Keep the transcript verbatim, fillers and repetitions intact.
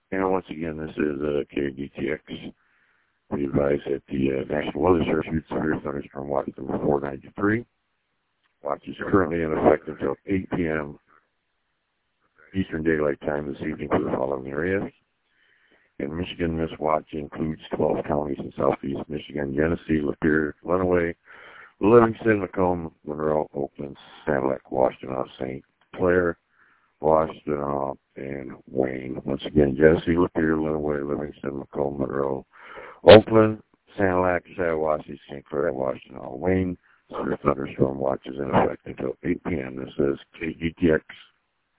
And once again, this is uh, K D T X. We advise that the uh, National Weather Service shoots severe thunderstorm watch number four ninety-three. Watch is currently in effect until eight p m Eastern Daylight Time this evening for the following areas. In Michigan, this watch includes twelve counties in southeast Michigan: Genesee, Lapeer, Lenawee, Livingston, Macomb, Monroe, Oakland, Sanilac, Washtenaw, Saint Clair, Washtenaw, and Wayne. Once again, Genesee, Lapeer, Lenawee, Livingston, Macomb, Monroe, Oakland, Sanilac, Shiawassee, Saint Clair, Washtenaw, Wayne. Severe thunderstorm watch is in effect until eight p m This is K D T X.